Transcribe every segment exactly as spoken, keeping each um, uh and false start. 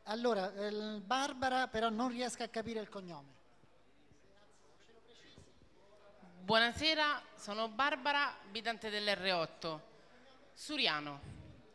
Allora, eh, Barbara, però non riesco a capire il cognome. Buonasera, sono Barbara, abitante dell'R otto, Suriano.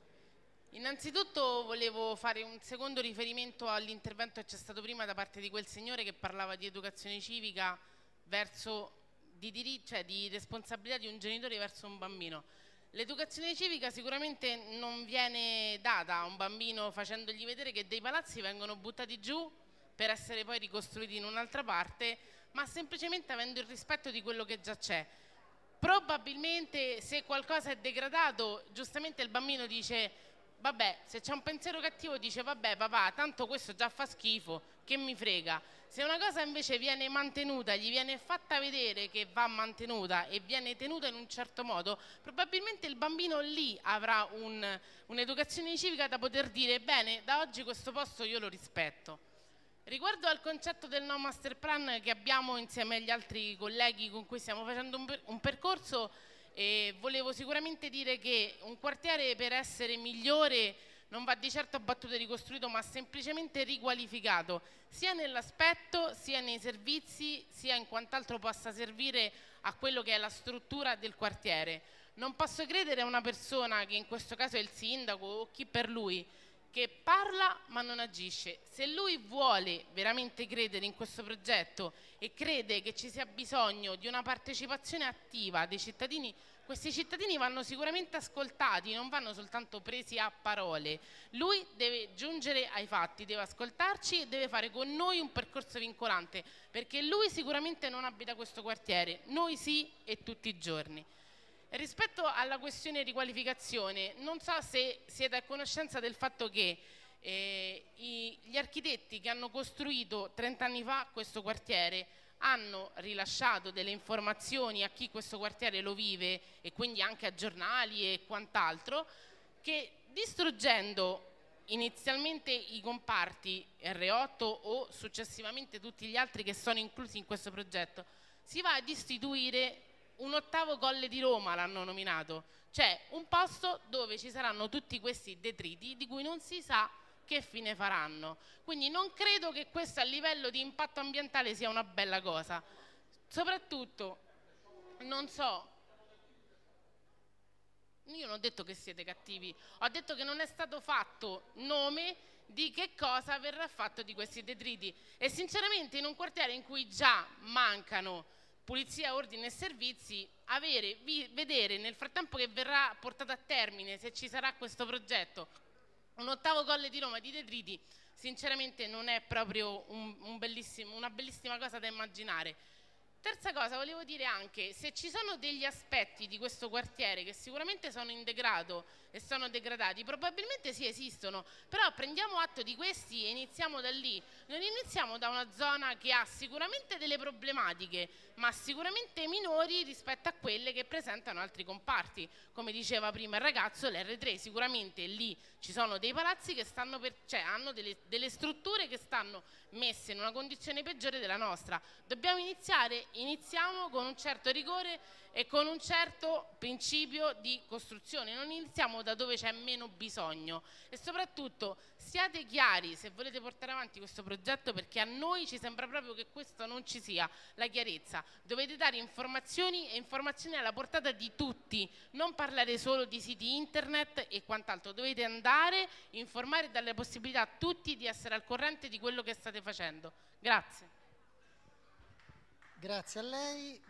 Innanzitutto volevo fare un secondo riferimento all'intervento che c'è stato prima da parte di quel signore che parlava di educazione civica verso di, diri- cioè di responsabilità di un genitore verso un bambino. L'educazione civica sicuramente non viene data a un bambino facendogli vedere che dei palazzi vengono buttati giù per essere poi ricostruiti in un'altra parte, ma semplicemente avendo il rispetto di quello che già c'è. Probabilmente se qualcosa è degradato, giustamente il bambino dice vabbè, se c'è un pensiero cattivo dice vabbè papà, tanto questo già fa schifo, che mi frega. Se una cosa invece viene mantenuta, gli viene fatta vedere che va mantenuta e viene tenuta in un certo modo, probabilmente il bambino lì avrà un, un'educazione civica da poter dire bene, da oggi questo posto io lo rispetto. Riguardo al concetto del no master plan che abbiamo insieme agli altri colleghi con cui stiamo facendo un, per- un percorso, eh, volevo sicuramente dire che un quartiere per essere migliore non va di certo abbattuto e ricostruito, ma semplicemente riqualificato, sia nell'aspetto, sia nei servizi, sia in quant'altro possa servire a quello che è la struttura del quartiere. Non posso credere a una persona, che in questo caso è il sindaco o chi per lui, che parla ma non agisce. Se lui vuole veramente credere in questo progetto e crede che ci sia bisogno di una partecipazione attiva dei cittadini, questi cittadini vanno sicuramente ascoltati, non vanno soltanto presi a parole. Lui deve giungere ai fatti, deve ascoltarci e deve fare con noi un percorso vincolante, perché lui sicuramente non abita questo quartiere, noi sì, e tutti i giorni. Rispetto alla questione riqualificazione, non so se siete a conoscenza del fatto che eh, i, gli architetti che hanno costruito trenta anni fa questo quartiere hanno rilasciato delle informazioni a chi questo quartiere lo vive e quindi anche a giornali e quant'altro, che distruggendo inizialmente i comparti R otto o successivamente tutti gli altri che sono inclusi in questo progetto, si va ad istituire un ottavo Colle di Roma, l'hanno nominato, cioè un posto dove ci saranno tutti questi detriti di cui non si sa che fine faranno. Quindi non credo che questo a livello di impatto ambientale sia una bella cosa. Soprattutto, non so, io non ho detto che siete cattivi, ho detto che non è stato fatto nome di che cosa verrà fatto di questi detriti e sinceramente in un quartiere in cui già mancano pulizia, ordine e servizi, avere, vi, vedere nel frattempo che verrà portato a termine, se ci sarà questo progetto, un ottavo Colle di Roma di detriti, sinceramente non è proprio un, un bellissimo, una bellissima cosa da immaginare. Terza cosa, volevo dire anche, se ci sono degli aspetti di questo quartiere che sicuramente sono in degrado e sono degradati, probabilmente sì esistono, però prendiamo atto di questi e iniziamo da lì. Non iniziamo da una zona che ha sicuramente delle problematiche, ma sicuramente minori rispetto a quelle che presentano altri comparti. Come diceva prima il ragazzo, l'R tre, sicuramente lì ci sono dei palazzi che stanno per, cioè hanno delle, delle strutture che stanno messe in una condizione peggiore della nostra. Dobbiamo iniziare, iniziamo con un certo rigore e con un certo principio di costruzione, non iniziamo da dove c'è meno bisogno e soprattutto siate chiari se volete portare avanti questo progetto, perché a noi ci sembra proprio che questo non ci sia, la chiarezza. Dovete dare informazioni e informazioni alla portata di tutti, non parlare solo di siti internet e quant'altro, dovete andare, informare e dare la possibilità a tutti di essere al corrente di quello che state facendo. Grazie. Grazie a lei.